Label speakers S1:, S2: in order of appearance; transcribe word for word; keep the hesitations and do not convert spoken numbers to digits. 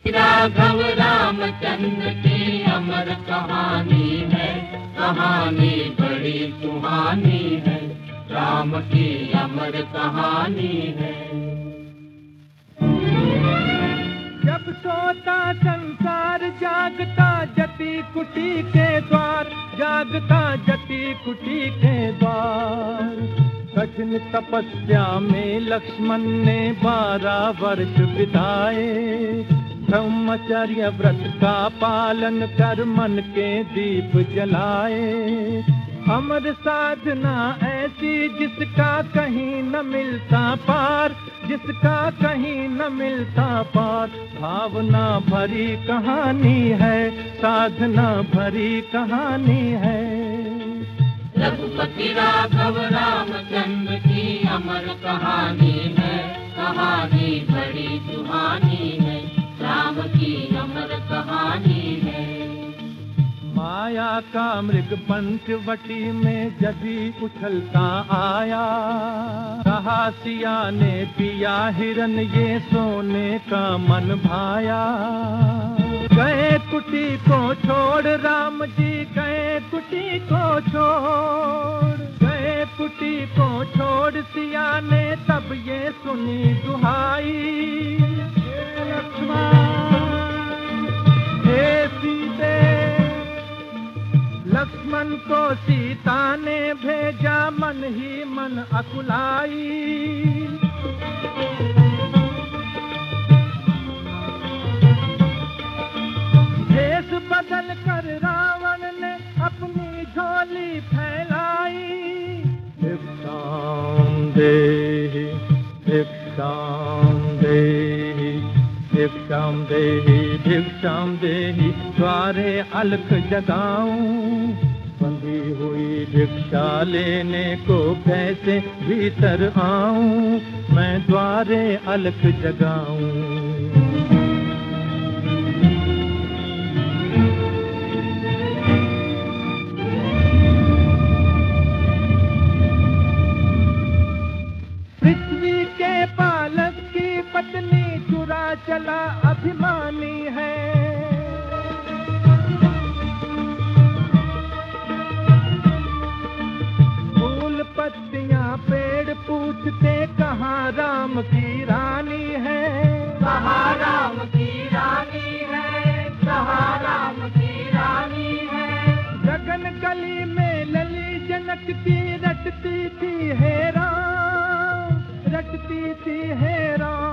S1: राघव रामचंद्र की अमर कहानी है, कहानी बड़ी सुहानी है, राम की अमर कहानी है।
S2: जब सोता संसार जागता जति कुटी के द्वार, जागता जति कुटी के द्वार। कठिन तपस्या में लक्ष्मण ने बारह वर्ष बिताए, ब्रह्मचर्य व्रत का पालन कर मन के दीप जलाए। अमर साधना ऐसी जिसका कहीं न मिलता पार, जिसका कहीं न मिलता पार। भावना भरी कहानी है, साधना भरी कहानी है।
S1: रघुपति राघव रामचंद्र की अमर कहानी है, कहानी बड़ी सुहानी है, राम की अमर कहानी है।
S2: माया का मृग पंचवटी में जभी उछलता आया, कहा सिया ने पिया हिरन ये सोने का मन भाया। गए कुटी को छोड़ राम जी, गए कुटी को छोड़, गए कुटी को छोड़ सिया ने तब ये सुनी दुहाई। लक्ष्मण हे सीते, लक्ष्मण को सीता ने भेजा मन ही मन अकुलाई। देश बदल कर रावण ने अपनी झोली फैलाई। भिक्षाम देहि भिक्षाम देहि भिक्षाम देहि भिक्षाम देहि, द्वारे अलख जगाऊं। बंधी हुई भिक्षा लेने को कैसे भीतर आऊं, मैं द्वारे अलख जगाऊं। पृथ्वी के पालक की पत्नी चुरा चला अभिमानी है। फूल पत्तियां पेड़ पूछते कहाँ राम की रानी है,
S1: कहाँ राम की रानी है, कहाँ राम की रानी है।
S2: गगन गली में लली जनकती रटती थी है राम, रटती थी है राम।